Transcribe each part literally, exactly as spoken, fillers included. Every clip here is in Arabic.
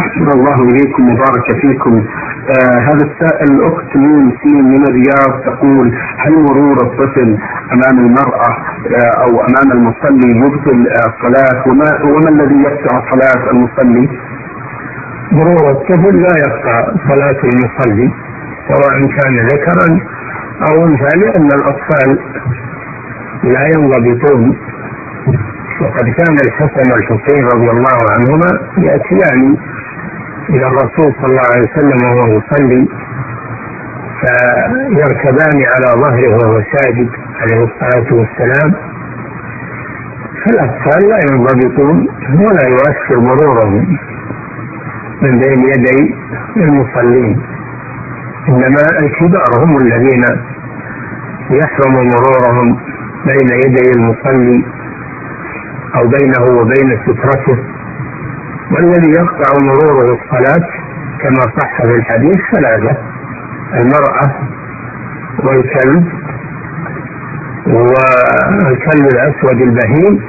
أحسن الله إليكم وبارك فيكم. آه هذا السائل الأخت من سين من الرياض تقول: هل مرور الطفل أمام المرأة آه أو أمام المصلي يبطل الصلاة؟ آه وما, وما الذي يقطع صلاة المصلي؟ مرور الطفل لا يقطع صلاة المصلي سواء كان ذكرا أو أنثى، لأن الأطفال لا ينضبطون. وقد كان الحسن والحسين رضي الله عنهما يأتيان إلى الرسول صلى الله عليه وسلم وهو يصلي فيركبان على ظهره وهو ساجد عليه الصلاة والسلام، فالأطفال لا ينضبطون ولا يؤثر مرورهم من بين يدي المصلين، إنما الكبار هم الذين يحرم مرورهم بين يدي المصلي أو بينه وبين سترته. والذي يقطع مروره الصلاة كما صح في الحديث ثلاثة: المرأة والكلب والكلب الأسود البهيم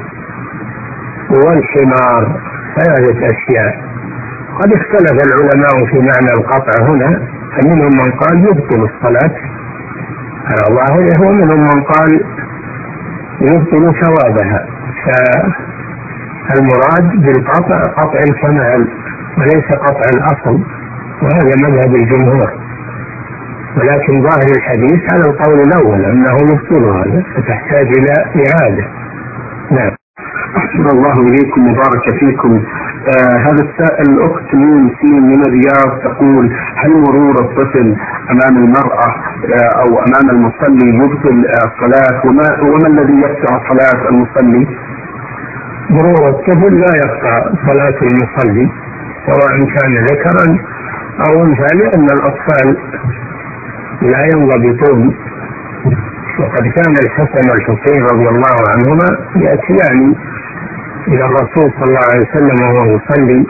والحمار، ثلاثة أشياء. قد اختلف العلماء في معنى القطع هنا، فمنهم من قال يبطل الصلاة على ظاهره، ومنهم من قال يبطل ثوابها. فالمراد بالقطع قطع الكمال وليس قطع الأصل، وهذا مذهب الجمهور. ولكن ظاهر الحديث على القول الأول أنه يبطل هذا، فتحتاج إلى إعادة. نعم. أحسن الله إليكم وبارك فيكم. آه هذا السائل الأخت من سين من الرياض تقول: هل مرور الطفل أمام المرأة آه أو أمام المصلي يبطل الصلاة؟ وما, وما الذي يقطع صلاة المصلي؟ مرور الطفل لا يقطع صلاة المصلي سواء كان ذكرا أو أنثى، لأن الأطفال لا ينضبطون. وقد كان الحسن والحسين رضي الله عنهما يأتيان إلى الرسول صلى الله عليه وسلم وهو يصلي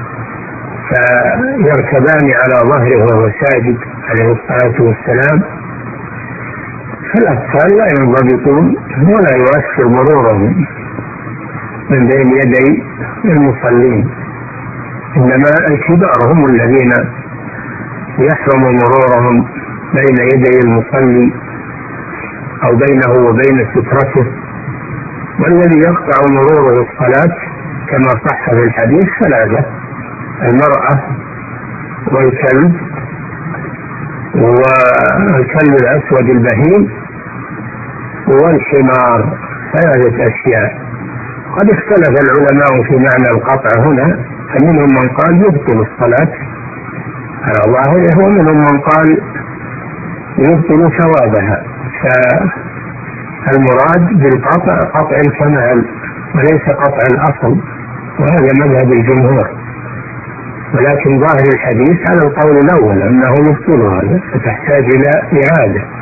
فيركبان على ظهره وهو ساجد عليه الصلاة والسلام، فالأطفال لا ينضبطون ولا يؤثر مرورهم من بين يدي المصلين، إنما الكبار هم الذين يحرم مرورهم بين يدي المصلي أو بينه وبين سترته. والذي يقطع مروره الصلاة كما صح في الحديث ثلاثة: المرأة والكلب والكلب الأسود البهيم والحمار، ثلاثة أشياء. قد اختلف العلماء في معنى القطع هنا، فمنهم من قال يبطل الصلاة على ظاهره، ومنهم من قال يبطل ثوابها. فالمراد بالقطع قطع الكمال وليس قطع الأصل، وهذا مذهب الجمهور. ولكن ظاهر الحديث على القول الأول أنه يبطل هذا، فتحتاج إلى إعادة.